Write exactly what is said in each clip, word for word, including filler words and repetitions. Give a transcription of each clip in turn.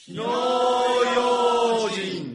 火の用心。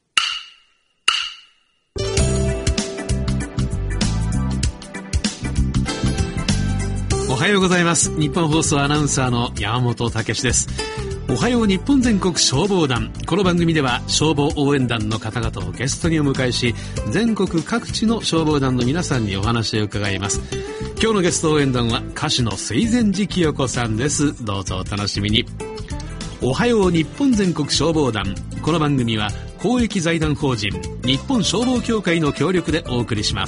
おはようございます。日本放送アナウンサーの山本武史です。おはよう日本全国消防団。この番組では消防応援団の方々をゲストにお迎えし、全国各地の消防団の皆さんにお話を伺います。今日のゲスト応援団は歌手の水前寺清子さんです。どうぞお楽しみに。おはよう日本全国消防団。この番組は公益財団法人日本消防協会の協力でお送りします。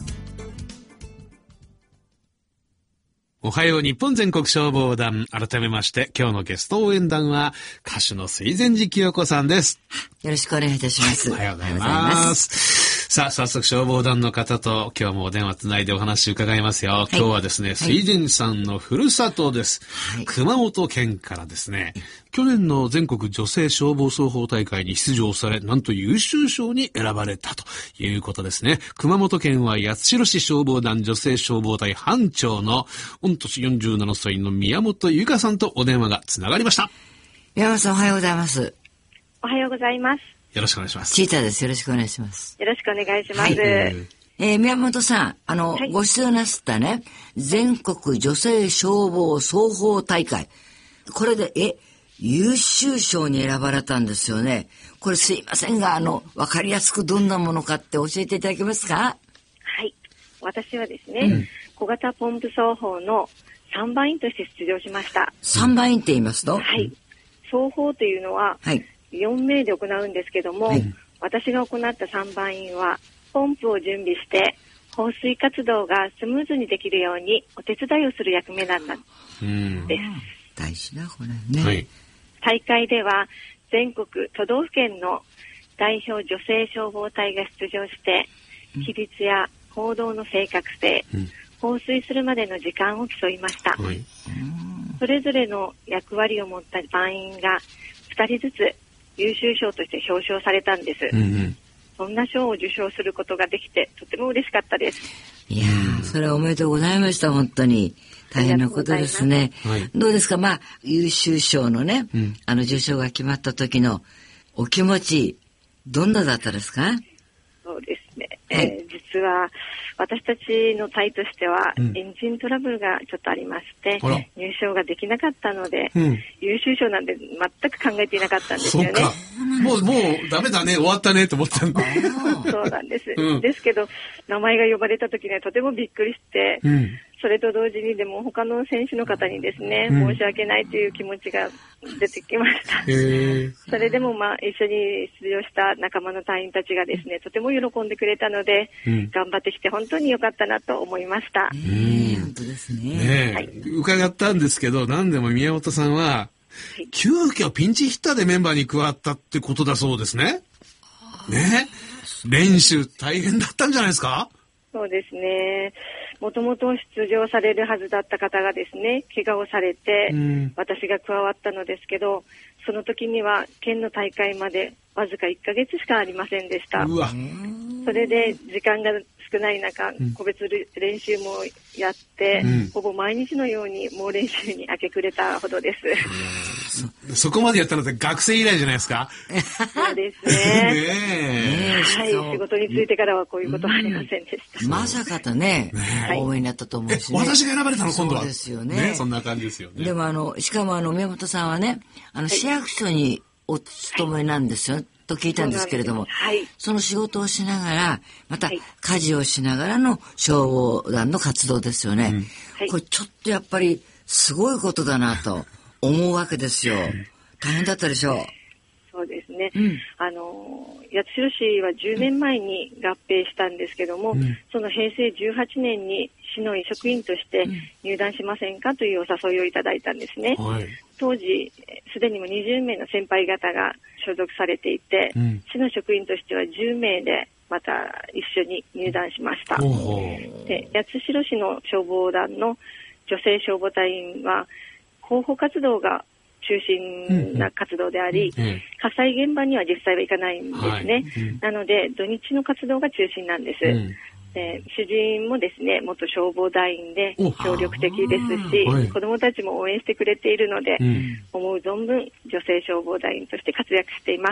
おはよう日本全国消防団。改めまして今日のゲスト応援団は歌手の水前寺清子さんです。 よろしくお願いいたします。 おはようございます。さあ早速消防団の方と今日もお電話つないでお話伺いますよ、はい、今日はですね、水前寺さんのふるさとです、はい、熊本県からですね、去年の全国女性消防双方大会に出場され、なんと優秀賞に選ばれたということですね。熊本県は八代市消防団女性消防隊班長の御年よんじゅうななさいの宮本由香さんとお電話がつながりました。 宮本さんおはようございます。 おはようございます。 よろしくお願いします。 チーターです。よろしくお願いします。 よろしくお願いします。はい、 えー、宮本さん、あの、はい、ご出場なすったね、全国女性消防双方大会。これで、え、優秀賞に選ばれたんですよね。これすいませんが、あの、わかりやすくどんなものかって教えていただけますか？ はい。私はですね、うん、小型ポンプ双方のさんばん員として出場しました。 さんばん員って言いますと？ はい。双方というのは、はい、よん名で行うんですけども、はい、私が行ったさんばん員はポンプを準備して放水活動がスムーズにできるようにお手伝いをする役目だったんです。 大事なこれね、はい、 大会では全国都道府県の代表女性消防隊が出場して規律や行動の正確性、うん、放水するまでの時間を競いました、はい、それぞれの役割を持った番員がふたりずつ優秀賞として表彰されたんです、うんうん、そんな賞を受賞することができてとても嬉しかったです。 いやー、それはおめでとうございました。本当に大変なことですね。はい、どうですか、まあ優秀賞のね、うん、あの受賞が決まった時のお気持ちどんなだったですか？ そうですね、はい、えー、実は私たちの隊としては、うん、エンジントラブルがちょっとありまして入賞ができなかったので、うん、優秀賞なんて全く考えていなかったんですよね。 そうか、もうもうダメだね、終わったねと思ったんだそうなんです、うん、ですけど名前が呼ばれた時にはとてもびっくりして、うん、それと同時にでも他の選手の方にですね、うん、申し訳ないという気持ちが出てきました。それでもまあ一緒に出場した仲間の隊員たちがですねとても喜んでくれたので、うん、頑張ってきて本当に良かったなと思いました。 えー、本当ですね。 ね、はい、伺ったんですけど、何でも宮本さんは、はい、急遽ピンチヒッターでメンバーに加わったってことだそうですね。ね、練習大変だったんじゃないですか？ そうですね。もともと出場されるはずだった方がですね、怪我をされて、うん、私が加わったのですけど、その時には県の大会までわずかいっかげつしかありませんでした。うわ。それで時間が少ない中、うん、個別練習もやって、うん、ほぼ毎日のように猛練習に明け暮れたほどです。 そ, そこまでやったのって学生以来じゃないですか？ そうですね。ねえ、はい、仕事に就いてからはこういうことはありませんでした。 うん、まさかとね、応援になったと思うし、ね、 私が選ばれたの今度は。 そうですよね。 ね、そんな感じですよね。 でもあのしかもあの宮本さんはね、あの市役所にお勤めなんですよ、はい、と聞いたんですけれども、はい、その仕事をしながらまた家事をしながらの消防団の活動ですよね、うん、はい、これちょっとやっぱりすごいことだなと思うわけですよ。大変だったでしょう。 そうですね、うん、あの八代市はじゅうねんまえに合併したんですけども、うん、その平成じゅうはちねんに市の委嘱員として入団しませんかというお誘いをいただいたんですね、はい、当時すでにもにじゅうめいの先輩方が所属されていて、うん、市の職員としてはじゅうめいでまた一緒に入団しました。で、八代市の消防団の女性消防隊員は広報活動が中心な活動であり、うんうん、火災現場には実際は行かないんですね、はい、うん、なので土日の活動が中心なんです、うん、 で主人もですね元消防団員で協力的ですし、はい、子どもたちも応援してくれているので、うん、思う存分女性消防団員として活躍しています。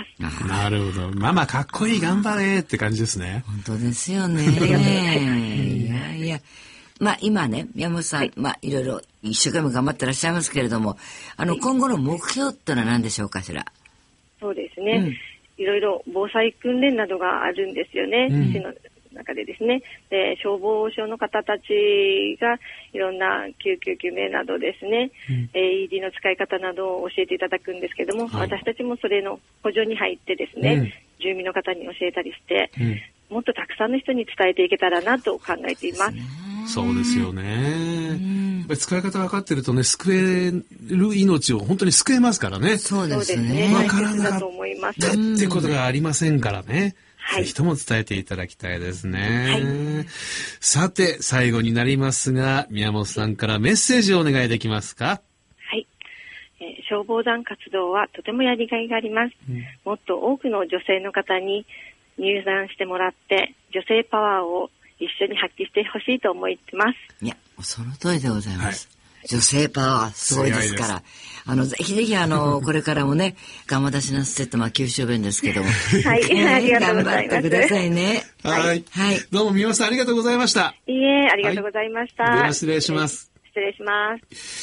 なるほど。ママかっこいい、頑張れって感じですね。 本当ですよね。いやいや、まあ今ね宮本さん、はい、まあいろいろ一生懸命頑張ってらっしゃいますけれども、あの、はい、今後の目標ってのは何でしょうかしら。 そうですね、うん、いろいろ防災訓練などがあるんですよね、うん、市の中でですね。で消防署の方たちがいろんな救急救命などですね、うん、エーイーディー の使い方などを教えていただくんですけども、はい、私たちもそれの補助に入ってですね、うん、住民の方に教えたりして、うん、もっとたくさんの人に伝えていけたらなと考えています。 そうですよね。使い方分かってるとね、救える命を本当に救えますからね。 そうですね。 分からなかったってことがありませんからね。ぜひとも伝えていただきたいですね。はい、さて、最後になりますが、宮本さんからメッセージをお願いできますか。 はい。えー、消防団活動はとてもやりがいがあります。うん、もっと多くの女性の方に入団してもらって、女性パワーを一緒に発揮してほしいと思ってます。 いや、その通りでございます。はい、女性パワーすごいですから、あのぜひぜひあのこれからもね、ガマ出しなすセット、まあ九州弁ですけども、 はい、えー、ありがとうございます。 頑張ってくださいね。 はい、はい、どうも宮本さんありがとうございました。 いいえ、ありがとうございました。 はい、では失礼します。 失礼します。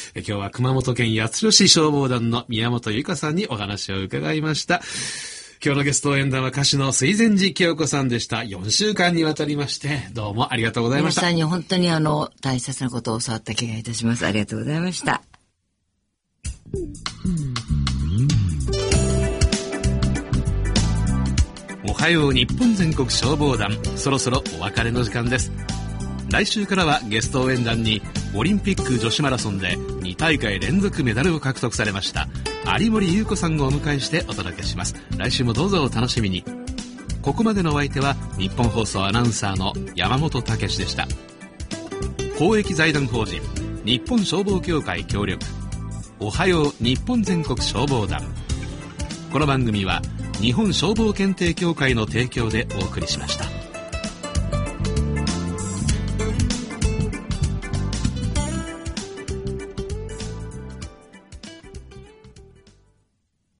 今日は熊本県八代市消防団の宮本由香さんにお話を伺いました。今日のゲスト応援団は歌手の水前寺清子さんでした。よんしゅうかんにわたりましてどうもありがとうございました。 皆さんに本当にあの大切なことを教わった気がいたします。ありがとうございました。 おはよう日本全国消防団、そろそろお別れの時間です。来週からはゲスト応援団にオリンピック女子マラソンでにたいかい連続メダルを獲得されました有森裕子さんをお迎えしてお届けします。来週もどうぞお楽しみに。ここまでのお相手は日本放送アナウンサーの山本武史でした。公益財団法人日本消防協会協力、おはよう日本全国消防団。この番組は日本消防検定協会の提供でお送りしました。